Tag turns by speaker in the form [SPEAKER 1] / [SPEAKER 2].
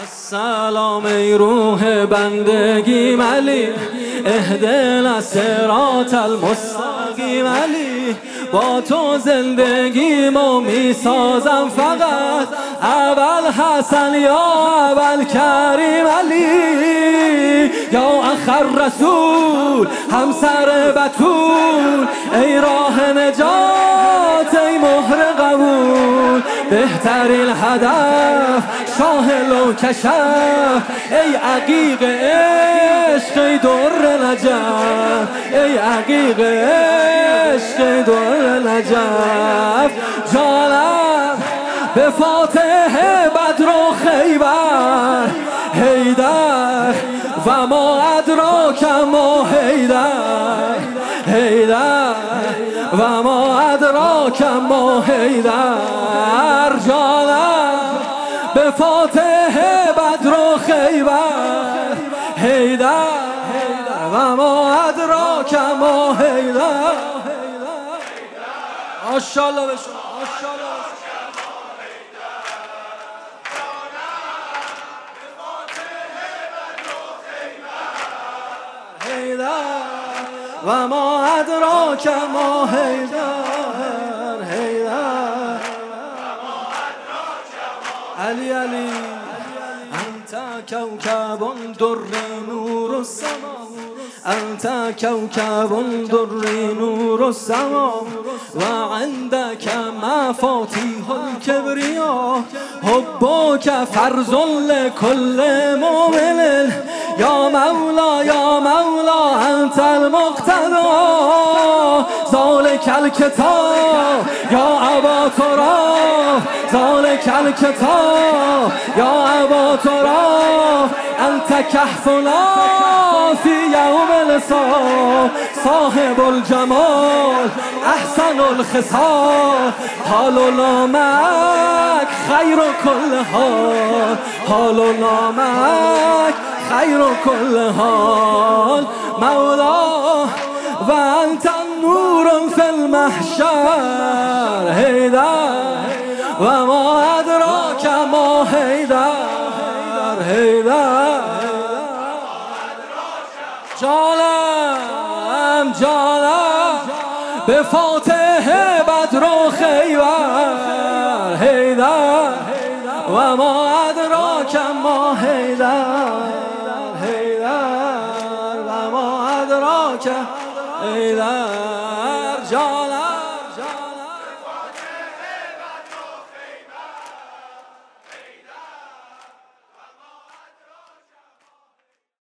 [SPEAKER 1] السلام ای روح بندگی علی، اهدنا الصراط المستقیم علی. با تو زندگی ما می سازم فقط، اول حسن یا اول کریم علی. یا آخر رسول همسر بتول، ای راه نجات ای مهر قبول. بهترین هدف شاه لو کشف، ای عقیق عشق ای در نجف، ای عقیق عشق ای در نجف. جانم به فاتح بدر و خیبر حیدر، و ما ادراک ما حیدر حیدر، و ما ادراک ما حیدر. جانم به فاتح بدر و خیبر حیدر، و ما ادراک ما حیدر. ماشاءالله به شما، ماشاءالله. و ما ادراک ما حیدر حیدر، علی علی. انت کوکب در نور السما، انت کوکب در نور السما، و عندك مفاتیح الکبریا، حبک فرض لكل مؤمن. یا مولا یا مولا انت المقتدی، ذلک الکتاب یا ابا تراب، ذلک الکتاب یا ابا تراب. انت کهفنا فی یوم الحساب، صاحب الجمال احسن الخصال. حالنا معک خیر کل حال، حالنا معک خیر کل حال. مولا و انت نور فی المحشر حیدر، و ما ادراک ما حیدر حیدر. جانم جانم به فاتح بدر و خیبر حیدر، و ما ادراک ما حیدر حیدر، و ما ادراک حیدر. جانم